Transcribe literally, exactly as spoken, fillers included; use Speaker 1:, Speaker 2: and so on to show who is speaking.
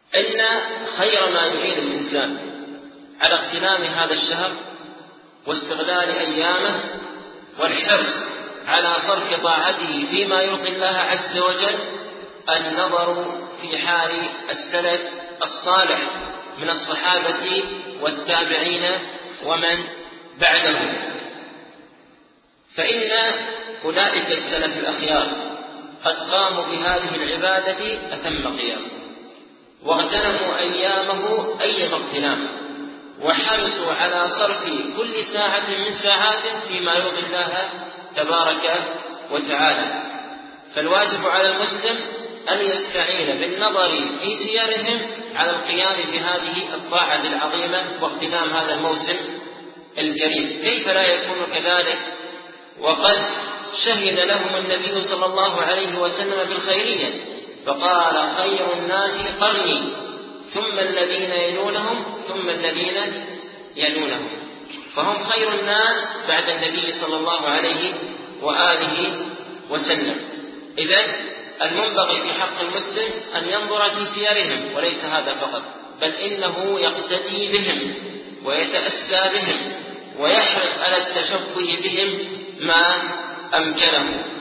Speaker 1: إن خير ما يعين الإنسان على اغتنام هذا الشهر واستغلال أيامه والحرص على صرف طاعته فيما يرضي الله عز وجل النظر في حال السلف الصالح من الصحابة والتابعين ومن بعدهم، فإن أولئك السلف الأخيار قد قاموا بهذه العبادة أتم قيام، واغتنموا أيامه أيام اغتنام، وحرصوا على صرف كل ساعة من ساعات فيما يرضي الله تبارك وتعالى. فالواجب على المسلم أن يستعين بالنظر في سيرهم على القيام بهذه الطاعة العظيمة واغتنام هذا الموسم الكريم. كيف لا يكون كذلك وقد شهد لهم النبي صلى الله عليه وسلم بالخيرية، فقال: خير الناس قرني ثم الذين يلونهم ثم الذين يلونهم، فهم خير الناس بعد النبي صلى الله عليه وآله وسلم. إذن المنبغي في حق المسلم أن ينظر في سيرهم، وليس هذا فقط، بل إنه يقتدي بهم ويتأسى بهم ويحرص على التشبه بهم ما أمكنه.